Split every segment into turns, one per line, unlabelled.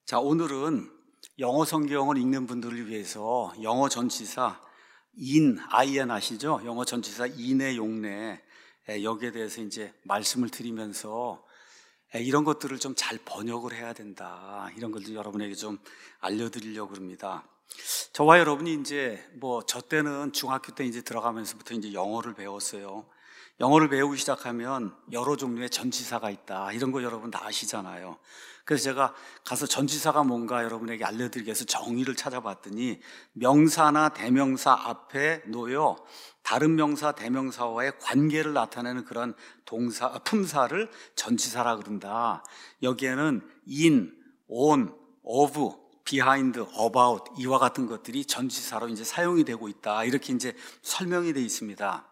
자, 오늘은 영어 성경을 읽는 분들을 위해서 영어 전치사 IN 아시죠? 영어 전치사 인의 용례, 여기에 대해서 이제 말씀을 드리면서 이런 것들을 좀 잘 번역을 해야 된다, 이런 것들 여러분에게 좀 알려드리려고 합니다. 저와 여러분이 이제 저 때는 중학교 때 이제 들어가면서부터 이제 영어를 배웠어요. 영어를 배우기 시작하면 여러 종류의 전치사가 있다, 이런 거 여러분 다 아시잖아요. 그래서 제가 가서 전치사가 뭔가 여러분에게 알려드리기 위해서 정의를 찾아봤더니, 명사나 대명사 앞에 놓여 다른 명사, 대명사와의 관계를 나타내는 그런 품사를 전치사라 그런다. 여기에는 in, on, of, behind, about 이와 같은 것들이 전치사로 이제 사용이 되고 있다, 이렇게 이제 설명이 되어 있습니다.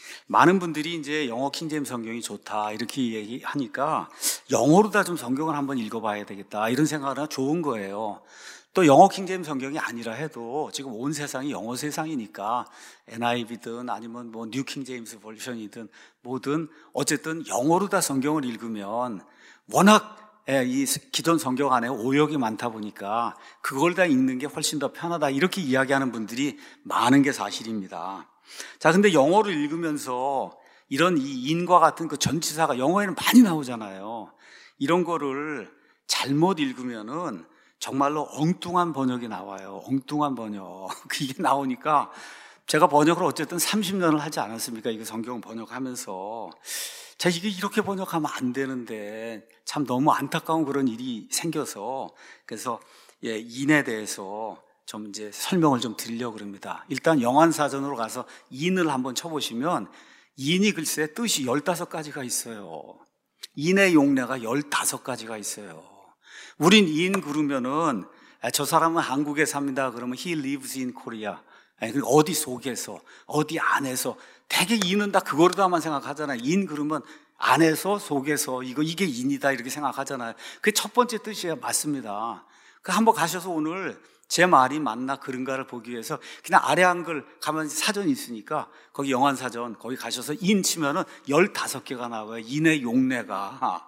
많은 분들이 이제 영어 킹제임스 성경이 좋다 이렇게 얘기하니까 영어로 다 좀 성경을 한번 읽어봐야 되겠다, 이런 생각을 하나 좋은 거예요. 또 영어 킹제임스 성경이 아니라 해도 지금 온 세상이 영어 세상이니까 NIV든 아니면 뉴 킹제임스 버전이든 뭐든 어쨌든 영어로 다 성경을 읽으면 워낙 이 기존 성경 안에 오역이 많다 보니까 그걸 다 읽는 게 훨씬 더 편하다, 이렇게 이야기하는 분들이 많은 게 사실입니다. 자, 근데 영어를 읽으면서 이런 이 인과 같은 그 전치사가 영어에는 많이 나오잖아요. 이런 거를 잘못 읽으면은 정말로 엉뚱한 번역이 나와요. 엉뚱한 번역. 이게 나오니까 제가 번역을 어쨌든 30년을 하지 않았습니까? 이거 성경 번역하면서. 자, 이게 이렇게 번역하면 안 되는데 참 너무 안타까운 그런 일이 생겨서, 그래서 인에 대해서 좀 이제 설명을 좀 드리려고 합니다. 일단 영한사전으로 가서 인을 한번 쳐보시면 인이 글쎄 뜻이 15가지가 있어요. 인의 용례가 15가지가 있어요. 우린 인 그러면은 저 사람은 한국에 삽니다 그러면 he lives in Korea, 어디 속에서 어디 안에서, 되게 인은 다 그거로다만 생각하잖아요. 인 그러면 안에서 속에서 이게 인이다 이렇게 생각하잖아요. 그게 첫 번째 뜻이에요. 맞습니다. 한번 가셔서 오늘 제 말이 맞나 그런가를 보기 위해서 그냥 아래 한글 가면 사전이 있으니까 거기 영한사전 거기 가셔서 인 치면은 15개가 나와요. 인의 용례가.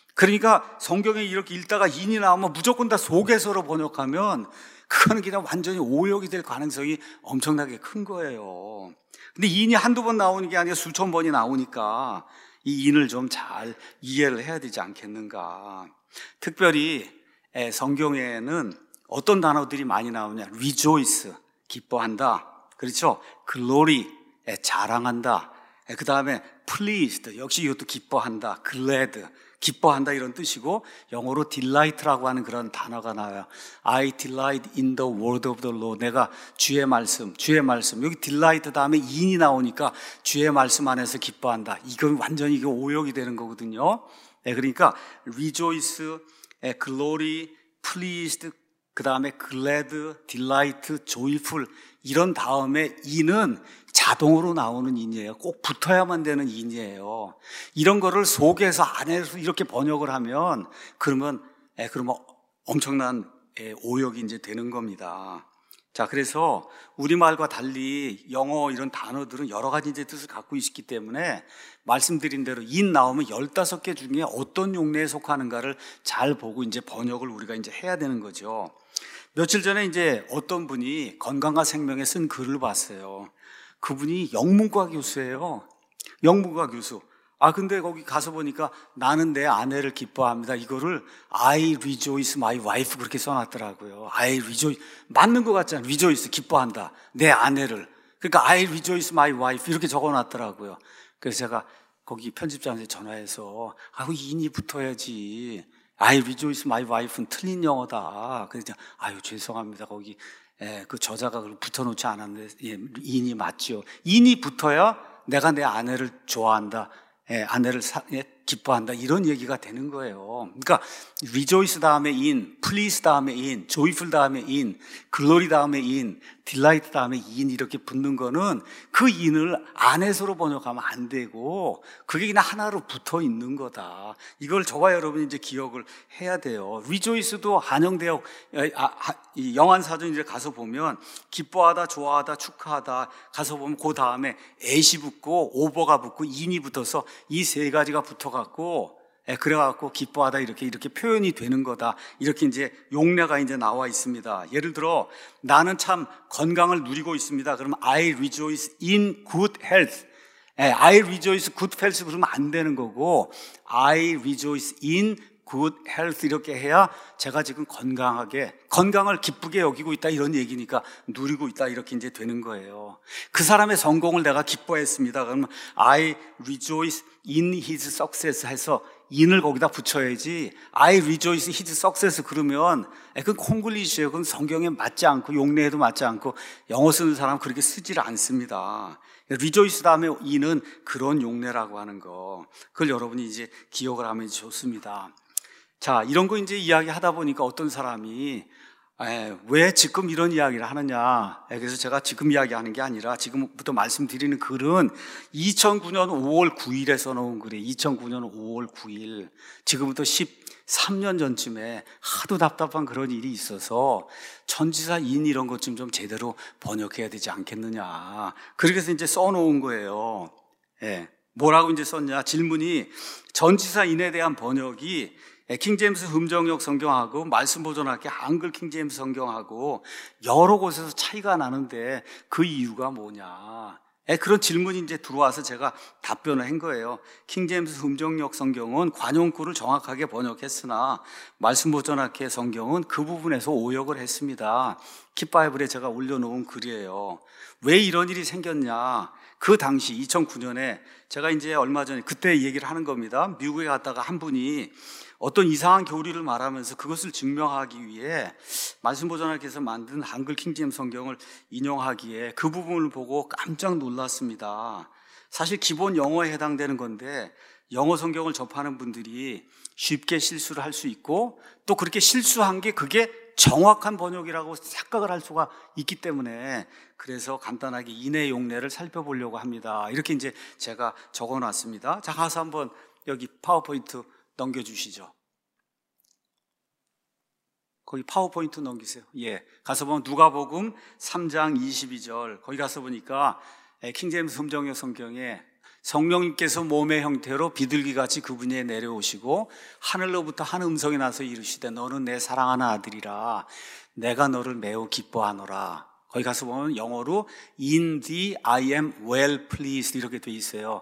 그러니까 성경에 이렇게 읽다가 인이 나오면 무조건 다 속에서로 번역하면 그거는 그냥 완전히 오역이 될 가능성이 엄청나게 큰 거예요. 근데 인이 한두 번 나오는 게 아니라 수천 번이 나오니까 이 인을 좀 잘 이해를 해야 되지 않겠는가. 특별히 성경에는 어떤 단어들이 많이 나오냐? rejoice, 기뻐한다. 그렇죠? glory, 자랑한다. 그 다음에 pleased, 역시 이것도 기뻐한다. glad, 기뻐한다, 이런 뜻이고, 영어로 delight라고 하는 그런 단어가 나와요. I delight in the word of the Lord. 내가 주의 말씀. 여기 delight 다음에 in이 나오니까 주의 말씀 안에서 기뻐한다. 이건 완전히 이게 오역이 되는 거거든요. 그러니까 rejoice, glory, pleased, 그 다음에 glad, delight, joyful, 이런 다음에 in은 자동으로 나오는 인이에요. 꼭 붙어야만 되는 인이에요. 이런 거를 속에서 안에서 이렇게 번역을 하면 그러면 엄청난 오역이 이제 되는 겁니다. 자, 그래서 우리말과 달리 영어 이런 단어들은 여러 가지 이제 뜻을 갖고 있기 때문에 말씀드린 대로 인 나오면 15개 중에 어떤 용례에 속하는가를 잘 보고 이제 번역을 우리가 이제 해야 되는 거죠. 며칠 전에 이제 어떤 분이 건강과 생명에 쓴 글을 봤어요. 그분이 영문과 교수예요. 영문과 교수. 근데 거기 가서 보니까 나는 내 아내를 기뻐합니다, 이거를 I rejoice my wife 그렇게 써놨더라고요. I rejoice, 맞는 것 같잖아요. rejoice, 기뻐한다, 내 아내를. 그러니까 I rejoice my wife 이렇게 적어놨더라고요. 그래서 제가 거기 편집자한테 전화해서 인이 붙어야지, I rejoice my wife는 틀린 영어다. 그래서 죄송합니다, 거기 그 저자가 붙여놓지 않았는데 인이 맞죠. 인이 붙어야 내가 내 아내를 좋아한다, 아내를 기뻐한다, 이런 얘기가 되는 거예요. 그러니까 rejoice 다음에 in, please 다음에 in, joyful 다음에 in, glory 다음에 in, delight 다음에 in 이렇게 붙는 거는 그 in을 안에서로 번역하면 안 되고 그게 그냥 하나로 붙어 있는 거다. 이걸 저와 여러분이 이제 기억을 해야 돼요. rejoice도 한영대역 영한사전에 가서 보면 기뻐하다, 좋아하다, 축하하다 가서 보면 그 다음에 at이 붙고 over가 붙고 in이 붙어서 이 세 가지가 붙어갖고 그래갖고 기뻐하다 이렇게 표현이 되는 거다. 이렇게 이제 용례가 이제 나와 있습니다. 예를 들어 나는 참 건강을 누리고 있습니다. 그러면 I rejoice in good health. I rejoice good health 그러면 안 되는 거고 I rejoice in good health 이렇게 해야 제가 지금 건강을 기쁘게 여기고 있다 이런 얘기니까 누리고 있다 이렇게 이제 되는 거예요. 그 사람의 성공을 내가 기뻐했습니다. 그러면 I rejoice in his success 해서 in을 거기다 붙여야지 I rejoice his success 그러면 그건 콩글리시예요. 그건 성경에 맞지 않고 용례에도 맞지 않고 영어 쓰는 사람은 그렇게 쓰질 않습니다. rejoice 다음에 in은 그런 용례라고 하는 거 그걸 여러분이 이제 기억을 하면 좋습니다. 자, 이런 거 이제 이야기 하다 보니까 어떤 사람이 왜 지금 이런 이야기를 하느냐. 그래서 제가 지금 이야기하는 게 아니라 지금부터 말씀드리는 글은 2009년 5월 9일에 써놓은 글이에요. 2009년 5월 9일. 지금부터 13년 전쯤에 하도 답답한 그런 일이 있어서 전지사 인 이런 것 좀 제대로 번역해야 되지 않겠느냐. 그래서 이제 써놓은 거예요. 뭐라고 이제 썼냐. 질문이 전지사 인에 대한 번역이 킹제임스 흠정역 성경하고 말씀 보존학교 한글 킹제임스 성경하고 여러 곳에서 차이가 나는데 그 이유가 뭐냐. 그런 질문이 이제 들어와서 제가 답변을 한 거예요. 킹제임스 흠정역 성경은 관용구를 정확하게 번역했으나 말씀 보존학교 성경은 그 부분에서 오역을 했습니다. 킵바이블에 제가 올려놓은 글이에요. 왜 이런 일이 생겼냐. 그 당시 2009년에 제가 이제 얼마 전에 그때 얘기를 하는 겁니다. 미국에 갔다가 한 분이 어떤 이상한 교리를 말하면서 그것을 증명하기 위해 말씀 보존학교에서 만든 한글 킹제임스 성경을 인용하기에 그 부분을 보고 깜짝 놀랐습니다. 사실 기본 영어에 해당되는 건데 영어 성경을 접하는 분들이 쉽게 실수를 할 수 있고 또 그렇게 실수한 게 그게 정확한 번역이라고 착각을 할 수가 있기 때문에 그래서 간단하게 인의 용례를 살펴보려고 합니다. 이렇게 이제 제가 적어놨습니다. 자, 가서 한번 여기 파워포인트 넘겨주시죠. 거기 파워포인트 넘기세요. 가서 보면 누가복음 3장 22절 거기 가서 보니까 킹제임스 흠정역 성경에 성령님께서 몸의 형태로 비둘기같이 그분에 내려오시고 하늘로부터 한 음성이 나서 이르시되 너는 내 사랑하는 아들이라 내가 너를 매우 기뻐하노라. 거기 가서 보면 영어로 In thee I am well pleased 이렇게 돼 있어요.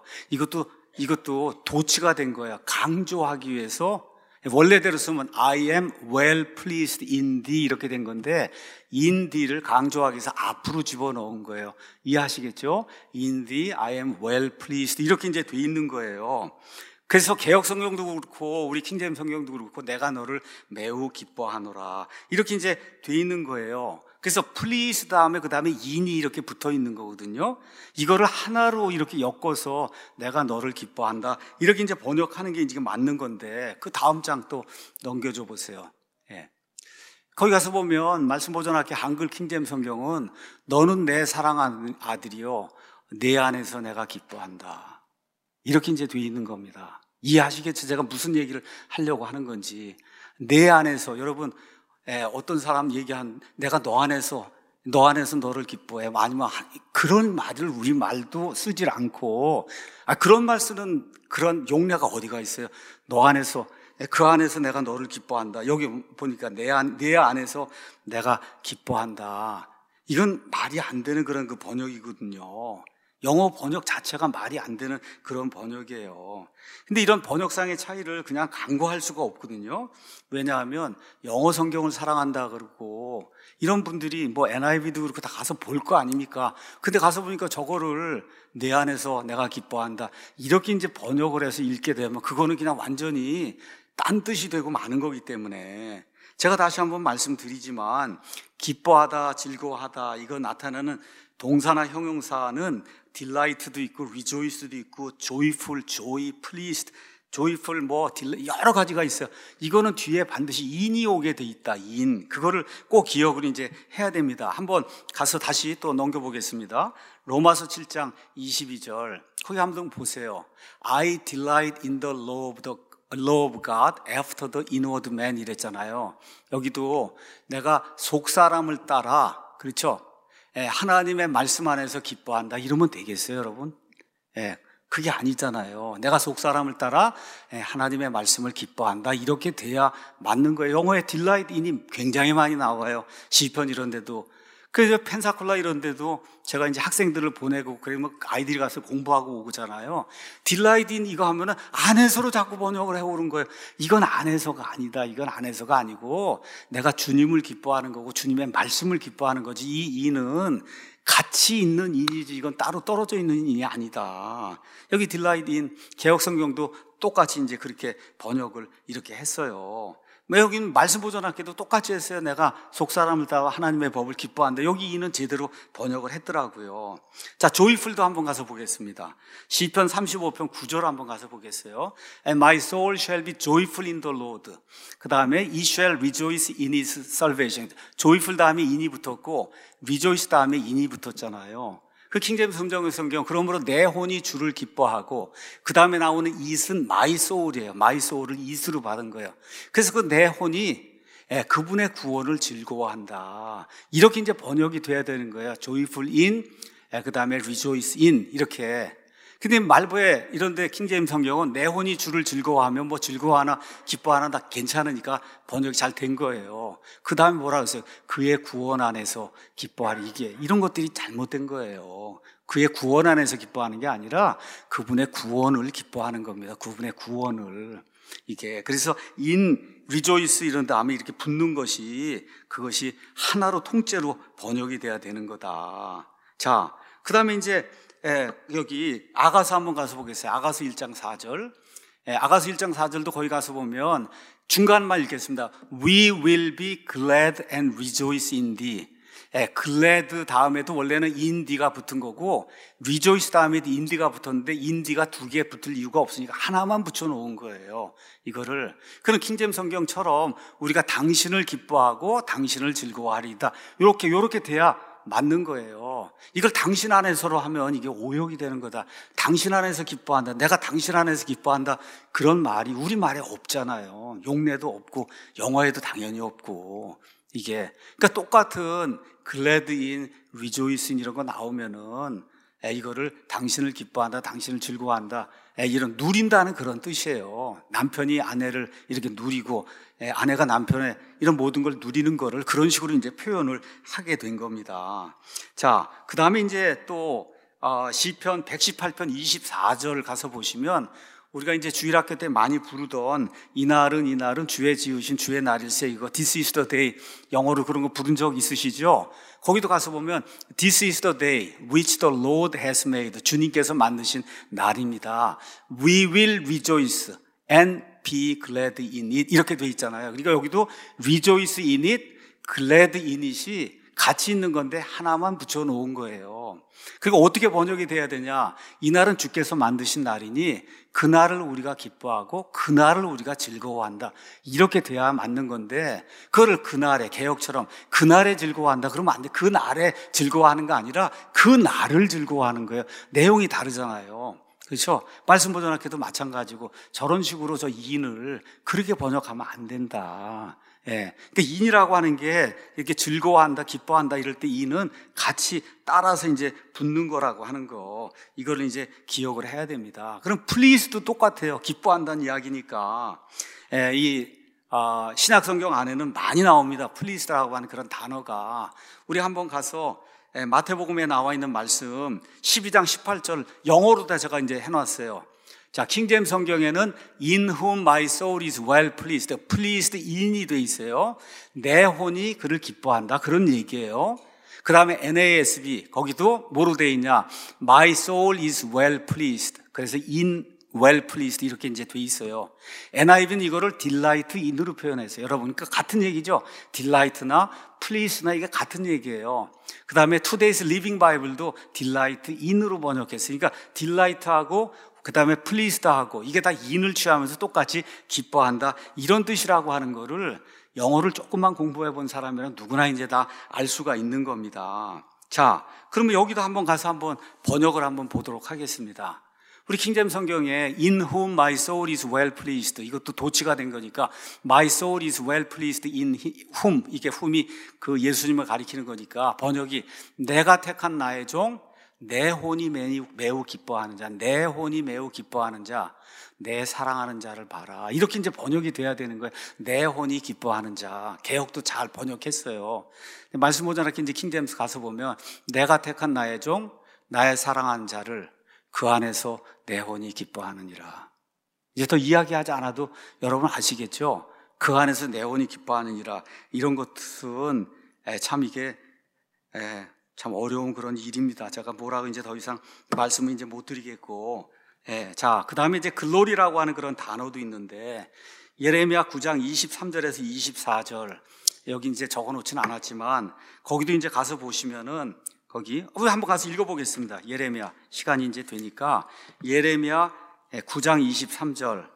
이것도 도치가 된 거예요. 강조하기 위해서 원래대로 쓰면 I am well pleased in thee 이렇게 된 건데 in thee를 강조하기 위해서 앞으로 집어넣은 거예요. 이해하시겠죠? In thee I am well pleased 이렇게 이제 돼 있는 거예요. 그래서 개역 성경도 그렇고 우리 킹제임스 성경도 그렇고 내가 너를 매우 기뻐하노라 이렇게 이제 돼 있는 거예요. 그래서 please 다음에 그 다음에 in이 이렇게 붙어 있는 거거든요. 이거를 하나로 이렇게 엮어서 내가 너를 기뻐한다 이렇게 이제 번역하는 게 지금 맞는 건데 그 다음 장 또 넘겨줘 보세요. 거기 가서 보면 말씀 보존학교 한글 킹제임스 성경은 너는 내 사랑하는 아들이요 내 안에서 내가 기뻐한다 이렇게 이제 돼 있는 겁니다. 이해하시겠죠? 제가 무슨 얘기를 하려고 하는 건지. 내 안에서 여러분 어떤 사람 얘기한 내가 너 안에서 너를 기뻐해 아니면 그런 말을 우리 말도 쓰질 않고 그런 말 쓰는 그런 용례가 어디가 있어요? 너 안에서 그 안에서 내가 너를 기뻐한다. 여기 보니까 내 안에서 내가 기뻐한다. 이건 말이 안 되는 그런 그 번역이거든요. 영어 번역 자체가 말이 안 되는 그런 번역이에요. 근데 이런 번역상의 차이를 그냥 간과할 수가 없거든요. 왜냐하면 영어 성경을 사랑한다 그러고 이런 분들이 뭐 NIV도 그렇고 다 가서 볼 거 아닙니까? 근데 가서 보니까 저거를 내 안에서 내가 기뻐한다 이렇게 이제 번역을 해서 읽게 되면 그거는 그냥 완전히 딴 뜻이 되고 마는 거기 때문에 제가 다시 한번 말씀드리지만 기뻐하다, 즐거워하다 이거 나타내는 동사나 형용사는 delight도 있고 rejoice도 있고 joyful, joy, pleased, joyful 여러 가지가 있어요. 이거는 뒤에 반드시 in이 오게 돼 있다. in. 그거를 꼭 기억을 이제 해야 됩니다. 한번 가서 다시 또 넘겨보겠습니다. 로마서 7장 22절. 거기 한번 보세요. I delight in the law of God after the inward man 이랬잖아요. 여기도 내가 속사람을 따라 그렇죠? 하나님의 말씀 안에서 기뻐한다 이러면 되겠어요, 여러분? 그게 아니잖아요. 내가 속 사람을 따라 하나님의 말씀을 기뻐한다. 이렇게 돼야 맞는 거예요. 영어에 delight in이 굉장히 많이 나와요. 시편 이런 데도. 그래서 펜사콜라 이런 데도 제가 이제 학생들을 보내고 그러면 아이들이 가서 공부하고 오잖아요. delight in 이거 하면은 안에서로 자꾸 번역을 해오는 거예요. 이건 안에서가 아니다. 이건 안에서가 아니고 내가 주님을 기뻐하는 거고 주님의 말씀을 기뻐하는 거지. 이 in은 같이 있는 인이지 이건 따로 떨어져 있는 인이 아니다. 여기 delight in 개역성경도 똑같이 이제 그렇게 번역을 이렇게 했어요. 여기는 말씀 보존학교도 똑같이 했어요. 내가 속 사람을 따라 하나님의 법을 기뻐한다. 여기 이는 제대로 번역을 했더라고요. 자, joyful도 한번 가서 보겠습니다. 시편 35편 9절 한번 가서 보겠어요. And my soul shall be joyful in the Lord. 그 다음에 he shall rejoice in his salvation. joyful 다음에 in이 붙었고 rejoice 다음에 in이 붙었잖아요. 그 킹제임스 성경 그러므로 내 혼이 주를 기뻐하고 그 다음에 나오는 it은 my soul이에요. my soul을 it으로 받은 거예요. 그래서 그 내 혼이 그분의 구원을 즐거워한다. 이렇게 이제 번역이 돼야 되는 거예요. joyful in, 그 다음에 rejoice in 이렇게. 근데 말보에 이런데 킹제임스 성경은 내 혼이 주를 즐거워하면 뭐 즐거워하나 기뻐하나 다 괜찮으니까 번역이 잘 된 거예요. 그 다음에 뭐라 그랬어요? 그의 구원 안에서 기뻐하리. 이게 이런 것들이 잘못된 거예요. 그의 구원 안에서 기뻐하는 게 아니라 그분의 구원을 기뻐하는 겁니다. 그분의 구원을. 이게 그래서 in, rejoice 이런 다음에 이렇게 붙는 것이 그것이 하나로 통째로 번역이 돼야 되는 거다. 자, 그 다음에 이제 여기 아가서 한번 가서 보겠어요. 아가서 1장 4절. 아가서 1장 4절도 거기 가서 보면 중간만 읽겠습니다. We will be glad and rejoice in thee. glad 다음에도 원래는 in thee가 붙은 거고 rejoice 다음에도 in thee가 붙었는데 in thee가 두 개 붙을 이유가 없으니까 하나만 붙여놓은 거예요. 이거를. 그런 킹제임 성경처럼 우리가 당신을 기뻐하고 당신을 즐거워하리이다. 이렇게 돼야 맞는 거예요. 이걸 당신 안에서로 하면 이게 오역이 되는 거다. 당신 안에서 기뻐한다. 내가 당신 안에서 기뻐한다. 그런 말이 우리 말에 없잖아요. 용례도 없고 영어에도 당연히 없고 이게 그러니까 똑같은 glad in, rejoice in 이런 거 나오면은 이거를 당신을 기뻐한다, 당신을 즐거워한다 이런 누린다는 그런 뜻이에요. 남편이 아내를 이렇게 누리고 아내가 남편의 이런 모든 걸 누리는 거를 그런 식으로 이제 표현을 하게 된 겁니다. 자, 그 다음에 이제 또 시편 118편 24절 가서 보시면 우리가 이제 주일학교 때 많이 부르던 이날은 주의 지으신 주의 날일세 이거 This is the day 영어로 그런 거 부른 적 있으시죠? 거기도 가서 보면 This is the day which the Lord has made 주님께서 만드신 날입니다. We will rejoice and be glad in it 이렇게 돼 있잖아요. 그러니까 여기도 rejoice in it, glad in it이 같이 있는 건데 하나만 붙여놓은 거예요. 그리고 어떻게 번역이 돼야 되냐? 이날은 주께서 만드신 날이니 그날을 우리가 기뻐하고 그날을 우리가 즐거워한다. 이렇게 돼야 맞는 건데 그거를 그날에 개혁처럼 그날에 즐거워한다 그러면 안 돼. 그날에 즐거워하는 거 아니라 그날을 즐거워하는 거예요. 내용이 다르잖아요. 그렇죠? 말씀 보존학교도 마찬가지고 저런 식으로 저 인을 그렇게 번역하면 안 된다. 그러니까 인이라고 하는 게 이렇게 즐거워한다, 기뻐한다 이럴 때 인은 같이 따라서 이제 붙는 거라고 하는 거 이거를 이제 기억을 해야 됩니다. 그럼 please도 똑같아요. 기뻐한다는 이야기니까 이 신약 성경 안에는 많이 나옵니다. please라고 하는 그런 단어가 우리 한번 가서 마태복음에 나와 있는 말씀 12장 18절 영어로 다 제가 이제 해놨어요. 자, 킹제임스 성경에는 In whom my soul is well pleased, pleased in이 돼 있어요. 내 혼이 그를 기뻐한다 그런 얘기예요. 그 다음에 NASB 거기도 뭐로 돼 있냐? My soul is well pleased. 그래서 in well pleased 이렇게 이제 돼 있어요. NIV는 이거를 delight in으로 표현했어요. 여러분, 그러니까 같은 얘기죠. delight나 please나 이게 같은 얘기예요. 그 다음에 Today's Living Bible도 delight in으로 번역했어요. 그러니까 delight하고 그 다음에 pleased하고 이게 다 in을 취하면서 똑같이 기뻐한다 이런 뜻이라고 하는 거를 영어를 조금만 공부해 본 사람이랑 누구나 이제 다 알 수가 있는 겁니다. 자, 그러면 여기도 한번 가서 한번 번역을 한번 보도록 하겠습니다. 우리 킹제임스 성경에 In whom my soul is well pleased 이것도 도치가 된 거니까 My soul is well pleased in whom 이게 whom이 그 예수님을 가리키는 거니까 번역이 내가 택한 나의 종 내 혼이 매우 기뻐하는 자, 내 혼이 매우 기뻐하는 자, 내 사랑하는 자를 봐라. 이렇게 이제 번역이 돼야 되는 거예요. 내 혼이 기뻐하는 자. 개혁도 잘 번역했어요. 말씀 모자라게 이제 킹제임스 가서 보면 내가 택한 나의 종, 나의 사랑하는 자를 그 안에서 내 혼이 기뻐하느니라. 이제 더 이야기하지 않아도 여러분 아시겠죠? 그 안에서 내 혼이 기뻐하느니라. 이런 것은 참 이게 참 어려운 그런 일입니다. 제가 뭐라고 이제 더 이상 말씀을 이제 못 드리겠고. 자, 그 다음에 이제 글로리라고 하는 그런 단어도 있는데, 예레미야 9장 23절에서 24절, 여기 이제 적어 놓지는 않았지만, 거기도 이제 가서 보시면은, 거기, 한번 가서 읽어보겠습니다. 예레미야, 시간이 이제 되니까, 예레미야 9장 23절,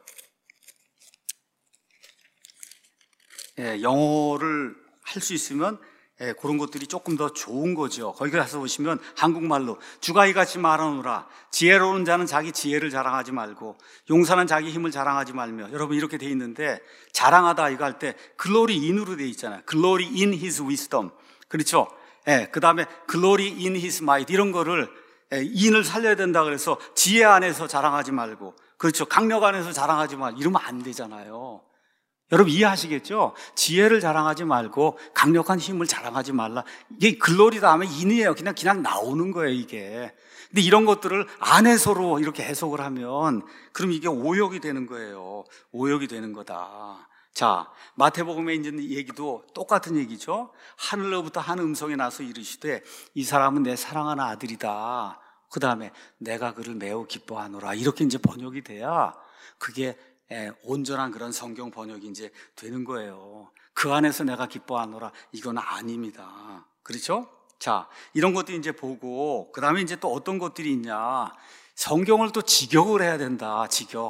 영어를 할 수 있으면 그런 것들이 조금 더 좋은 거죠. 거기 가서 보시면 한국말로 주가 이같이 말하노라. 지혜로운 자는 자기 지혜를 자랑하지 말고 용사는 자기 힘을 자랑하지 말며. 여러분 이렇게 돼 있는데 자랑하다 이거 할 때 글로리 인으로 돼 있잖아요. 글로리 in his wisdom. 그렇죠? 그 다음에 글로리 in his might. 이런 거를 인을 살려야 된다 그래서 지혜 안에서 자랑하지 말고, 그렇죠? 강력 안에서 자랑하지 말고 이러면 안 되잖아요. 여러분 이해하시겠죠? 지혜를 자랑하지 말고 강력한 힘을 자랑하지 말라. 이게 글로리다 하면 인이에요. 그냥 나오는 거예요, 이게. 근데 이런 것들을 안에서로 이렇게 해석을 하면 그럼 이게 오역이 되는 거예요. 오역이 되는 거다. 자, 마태복음에 있는 얘기도 똑같은 얘기죠. 하늘로부터 한 음성이 나서 이르시되 이 사람은 내 사랑하는 아들이다. 그 다음에 내가 그를 매우 기뻐하노라. 이렇게 이제 번역이 돼야 그게 온전한 그런 성경 번역이 이제 되는 거예요. 그 안에서 내가 기뻐하노라. 이건 아닙니다. 그렇죠? 자, 이런 것도 이제 보고, 그 다음에 이제 또 어떤 것들이 있냐. 성경을 또 직역을 해야 된다.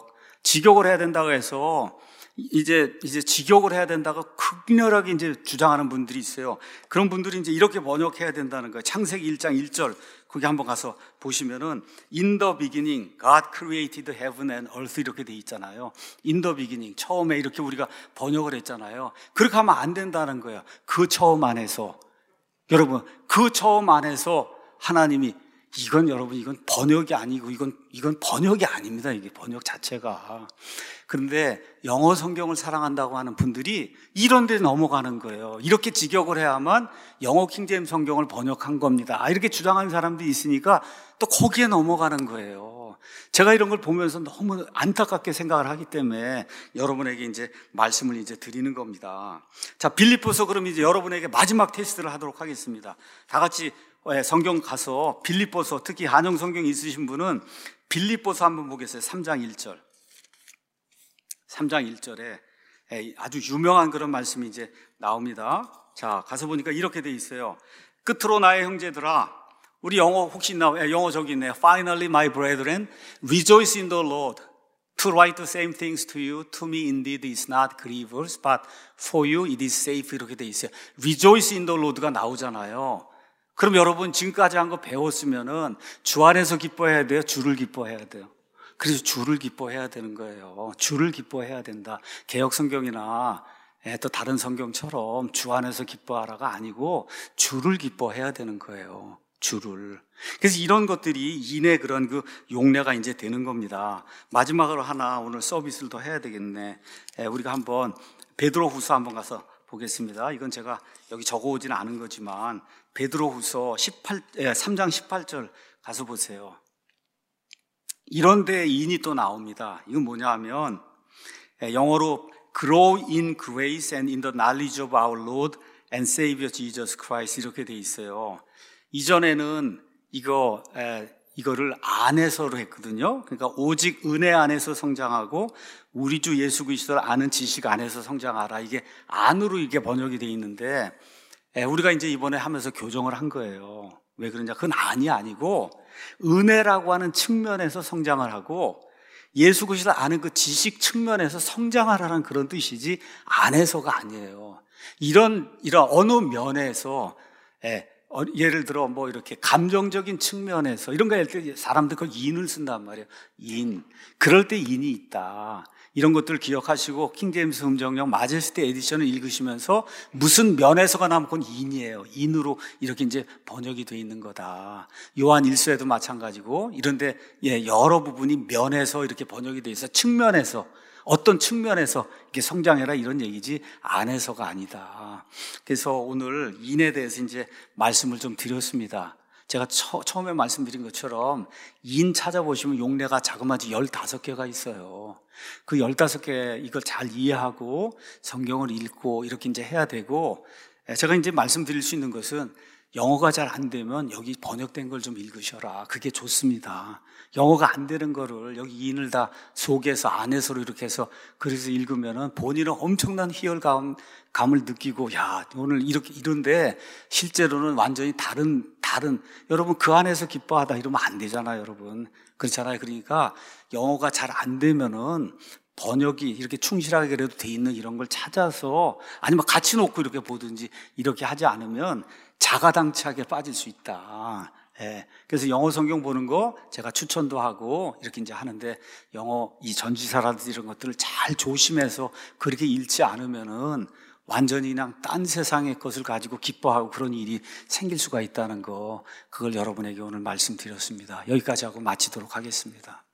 직역을 해야 된다고 해서, 이제 직역을 해야 된다고 극렬하게 이제 주장하는 분들이 있어요. 그런 분들이 이제 이렇게 번역해야 된다는 거예요. 창세기 1장 1절. 거기 한번 가서 보시면은 In the beginning God created heaven and earth 이렇게 돼 있잖아요. In the beginning, 처음에 이렇게 우리가 번역을 했잖아요. 그렇게 하면 안 된다는 거예요. 그 처음 안에서, 여러분, 그 처음 안에서 하나님이, 이건 여러분, 이건 번역이 아니고 이건 번역이 아닙니다. 이게 번역 자체가. 그런데 영어 성경을 사랑한다고 하는 분들이 이런 데 넘어가는 거예요. 이렇게 직역을 해야만 영어 킹제임스 성경을 번역한 겁니다. 이렇게 주장하는 사람들이 있으니까 또 거기에 넘어가는 거예요. 제가 이런 걸 보면서 너무 안타깝게 생각을 하기 때문에 여러분에게 이제 말씀을 이제 드리는 겁니다. 자, 빌립보서 그럼 이제 여러분에게 마지막 테스트를 하도록 하겠습니다. 다 같이 성경 가서 빌립보서, 특히 한영 성경 있으신 분은 빌립보서 한번 보겠어요. 3장 1절. 3장 1절에 아주 유명한 그런 말씀이 이제 나옵니다. 자, 가서 보니까 이렇게 돼 있어요. 끝으로 나의 형제들아, 우리 영어 혹시 영어 저기 있네요. Finally, my brethren, rejoice in the Lord. To write the same things to you, to me indeed is not grievous, but for you it is safe. 이렇게 돼 있어요. Rejoice in the Lord가 나오잖아요. 그럼 여러분 지금까지 한 거 배웠으면은 주 안에서 기뻐해야 돼요? 주를 기뻐해야 돼요? 그래서 주를 기뻐해야 되는 거예요. 주를 기뻐해야 된다. 개역 성경이나 또 다른 성경처럼 주 안에서 기뻐하라가 아니고 주를 기뻐해야 되는 거예요. 주를. 그래서 이런 것들이 인의 그런 그 용례가 이제 되는 겁니다. 마지막으로 하나 오늘 서비스를 더 해야 되겠네. 우리가 한번 베드로후서 한번 가서 보겠습니다. 이건 제가 여기 적어오지는 않은 거지만 베드로후서 3장 18절 가서 보세요. 이런 데 인이 또 나옵니다. 이건 뭐냐 하면 영어로 grow in grace and in the knowledge of our Lord and Savior Jesus Christ 이렇게 돼 있어요. 이전에는 이거를 안에서로 했거든요. 그러니까 오직 은혜 안에서 성장하고 우리 주 예수 그리스도를 아는 지식 안에서 성장하라. 이게 안으로 이게 번역이 돼 있는데 우리가 이제 이번에 하면서 교정을 한 거예요. 왜 그러냐? 그건 안이 아니고 은혜라고 하는 측면에서 성장을 하고 예수 그리스도를 아는 그 지식 측면에서 성장하라는 그런 뜻이지 안에서가 아니에요. 이런 어느 면에서 예를 들어 뭐 이렇게 감정적인 측면에서 이런 거 할 때 사람들 그 인을 쓴단 말이에요. 인. 그럴 때 인이 있다. 이런 것들을 기억하시고 킹제임스 음정역 마제스티 에디션을 읽으시면서 무슨 면에서가 나면 그건 인이에요. 인으로 이렇게 이제 번역이 돼 있는 거다. 요한 1서에도 마찬가지고 이런데 여러 부분이 면에서 이렇게 번역이 돼 있어. 측면에서 어떤 측면에서 이렇게 성장해라 이런 얘기지 안에서가 아니다. 그래서 오늘 인에 대해서 이제 말씀을 좀 드렸습니다. 제가 처음에 말씀드린 것처럼 인 찾아보시면 용례가 자그마치 15개가 있어요. 그 15개 이걸 잘 이해하고 성경을 읽고 이렇게 이제 해야 되고, 제가 이제 말씀드릴 수 있는 것은 영어가 잘 안 되면 여기 번역된 걸 좀 읽으셔라. 그게 좋습니다. 영어가 안 되는 거를 여기 인을 다 속에서 안에서로 이렇게 해서 그래서 읽으면은 본인은 엄청난 희열감을 느끼고, 야, 오늘 이렇게 이런데 실제로는 완전히 다른 여러분 그 안에서 기뻐하다 이러면 안 되잖아요, 여러분. 그렇잖아요. 그러니까 영어가 잘 안 되면은 번역이 이렇게 충실하게 그래도 돼 있는 이런 걸 찾아서 아니면 같이 놓고 이렇게 보든지 이렇게 하지 않으면 자가당착에 빠질 수 있다. 그래서 영어 성경 보는 거 제가 추천도 하고 이렇게 이제 하는데, 영어 이 전지사라든지 이런 것들을 잘 조심해서 그렇게 읽지 않으면은 완전히 그냥 딴 세상의 것을 가지고 기뻐하고 그런 일이 생길 수가 있다는 거, 그걸 여러분에게 오늘 말씀드렸습니다. 여기까지 하고 마치도록 하겠습니다.